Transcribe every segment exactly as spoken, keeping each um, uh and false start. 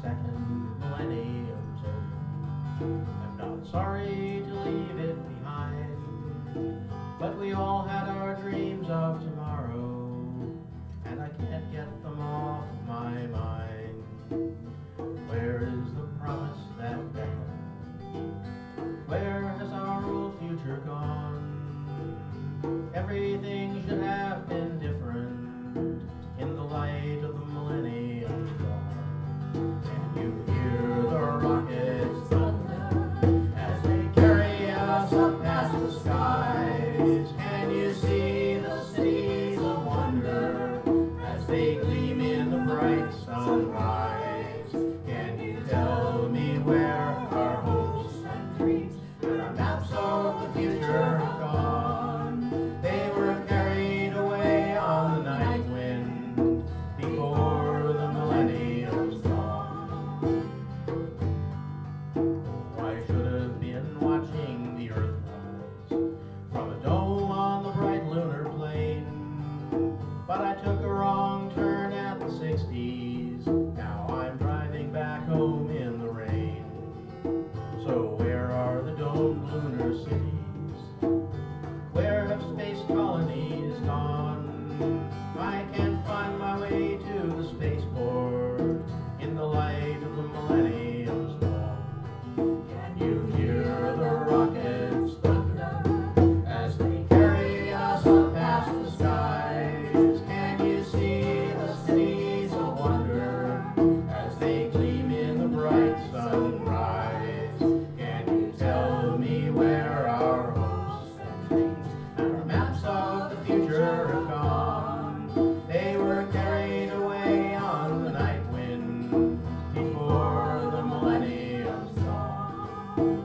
second millennium's over. I'm not sorry to leave it behind, but we all had our dreams of tomorrow, and I can't get them off my mind. Where is the promise that beckoned? Where has our old future gone? Everything should have been different in the light of the millennium's dawn. Can you hear the rockets thunder as they carry us up past the skies? Can you see the cities of wonder as they gleam in the bright sunrise? Can you tell me where our hopes and dreams and our maps of the future have gone? They were carried away on the night wind before the millennium's dawn. Oh, I should have been watching the earth rise from a dome on the bright lunar plain, but I took a wrong turn at the sixties. Now I'm driving back home in the rain. So where are the domed lunar cities? Where have space colonies gone? I can't find my way to the spaceport in the light of the millennium's dawn. Can you hear the rockets thunder as they carry us up past the skies? Can you see the cities of wonder as they gleam in the bright sunrise? Can you tell me where our hopes and dreams and our maps of the future have gone? They were carried away on the night wind before the millennium's dawn.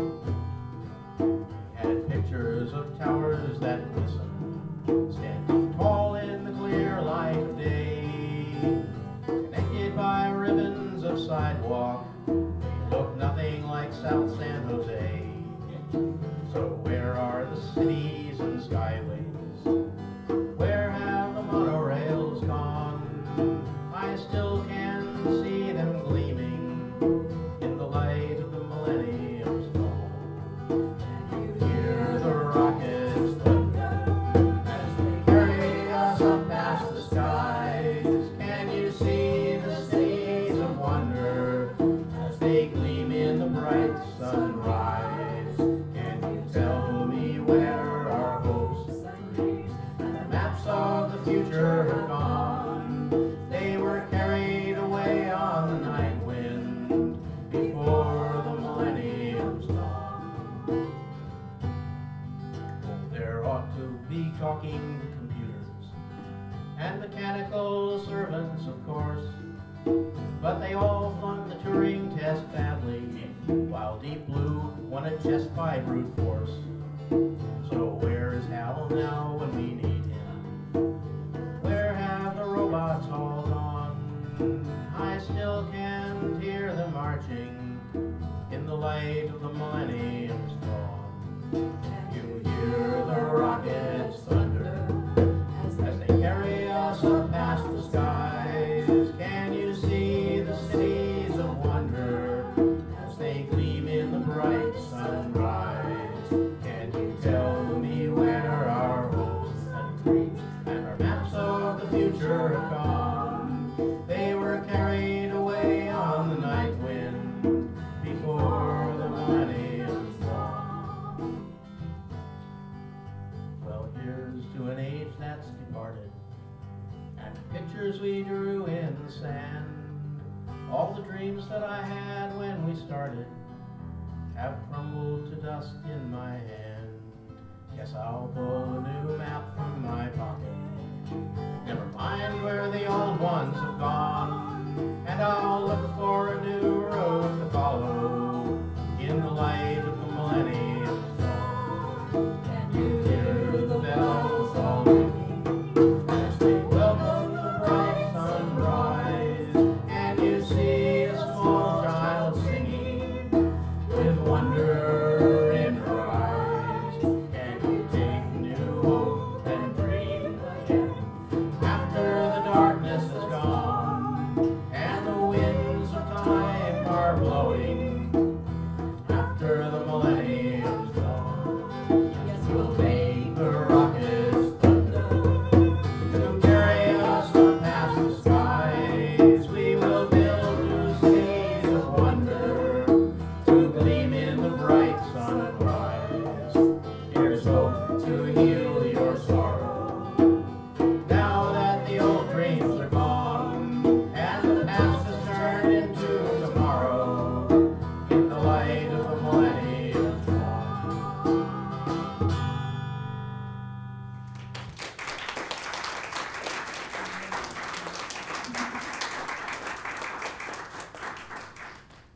We had pictures of towers that glisten, standing tall in the clear light of day, connected by ribbons of sidewalk. They look nothing like South San Jose. So where are the cities and skyways? Where have the monorails gone? I still can see them gleaming in the light of the millennium's dawn. Can you hear the rockets thunder as they carry us up past the skies? Can you see the cities of wonder as they gleam in the bright sunrise? Can you tell me where our hopes and dreams and our maps of the future have gone? They were carried away on the night wind before the millennium's dawn. Oh, there ought to be talking computers and mechanical servants, of course, but they all flunked the Turing test badly, while Deep Blue won a chest by brute force. So where is Hal now when we need him? Where have the robots all gone? I still can hear them marching in the light of the millennium's dawn. You hear the rockets thunder as they carry us up past the skies. Can you see the cities of wonder as they gleam in the bright sunrise? Can you tell me where our hopes and dreams and our maps of the future have gone? They were carried away on the night wind before the millennium's dawn. Well, here's to an age that's departed, and the pictures we drew in the sand. All the dreams that I had when we started have crumbled to dust in my hand. Guess I'll pull a new map from my pocket. Never mind where the old ones have gone.